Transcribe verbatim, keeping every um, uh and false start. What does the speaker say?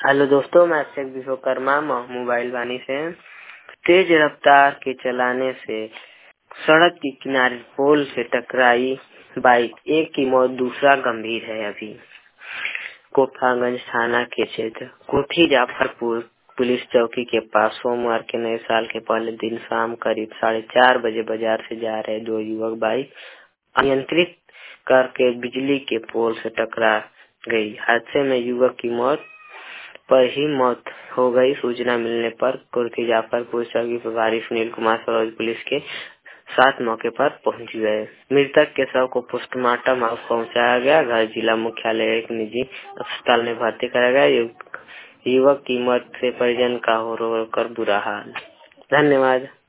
Hello दोस्तों, मैं Akshay Vishwakarma mobile वानी से। तेज रफ्तार के चलाने से सड़क के किनारे पोल से टकराई बाइक, एक की मौत, दूसरा गंभीर है। अभी कोफागंज थाना के क्षेत्र कोठी जाफरपुर पुलिस चौकी के पास सोमवार के नए साल के पहले दिन शाम करीब साढ़े चार बजे बाजार से जा रहे दो युवक बाइक अनियंत्रित करके बिजली के पोल से टकरा गई। हादसे में युवक की मौत पर ही मौत हो गई। सूचना मिलने पर कोठी जाफरपुर चौकी प्रभारी सुनील कुमार सरोज पुलिस के साथ मौके पर पहुंच गए। मृतक के शव को पोस्टमार्टम हाउस पहुंचाया गया। घर जिला मुख्यालय एक निजी अस्पताल में भर्ती कराया गया। युवक की मौत से परिजन का हो रो कर बुरा हाल। धन्यवाद।